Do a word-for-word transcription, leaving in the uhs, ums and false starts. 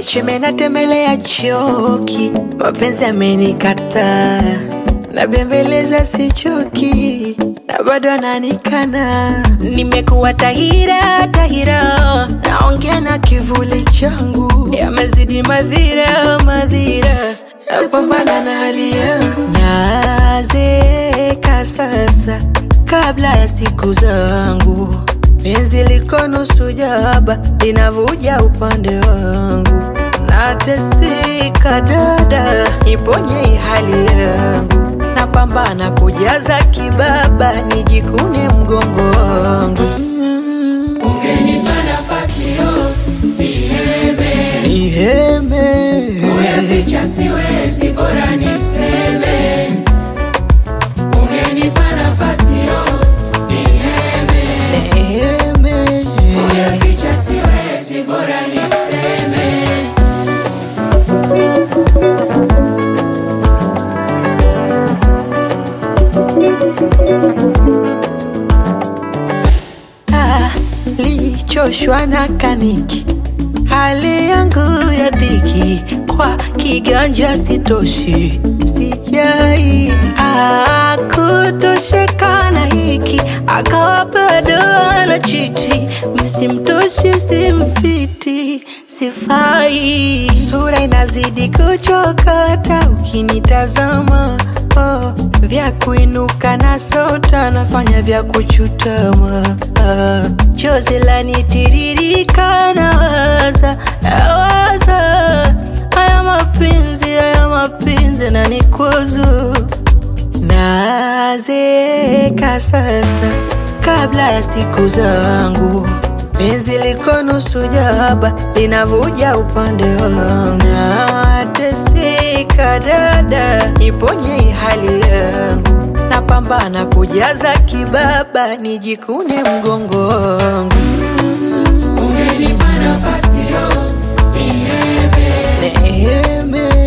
Cheme na tembelea choki, mapenzi yamenikataa. Nabembeleza sichoki, na bado ananikana. Nimekuwa tahira, tahira, naongea na kivuli changu. Yamezidi madhira, madhira, napambana na hali yangu. Nazeeka sasa, kabla ya siku zangu. Penzi liko nusu jaba, linavuja upande wangu. Nateseka dada, niponye hali yangu. Napambana kujaza kibaba, nijikune mgongo wangu. Ungenipa nafasi yo, niheme Niheme, kuyaficha siwezi, bora niseme. Ungenipa nafasi yo, niheme niheme, kuyaficha siwezi, bora niseme. Ah, lichoshwa na kaniki, hali yangu ya dhiki. Kwa kiganja sitoshi, sijai ah, kutosheka na hiki. Akawa bado anachiti, misimtoshi simfiti, sifai. Sura inazidi kuchokota ukinitazama. Oh, vya kuinuka na sota, nafanya vya kuchutama. Ah, chozi lanitiririka, nawaza, nawaza. Haya mapenzi, haya mapenzi na nikwazo. Nazeeka sasa, kabla ya siku zangu. Penzi liko nusu jaba, linavuja upande wangu. Nateseka dada, niponye hali yangu. Napambana kujaza kibaba, nijikune mgongo wangu. Ungenipa nafasi yo, niheme Niheme,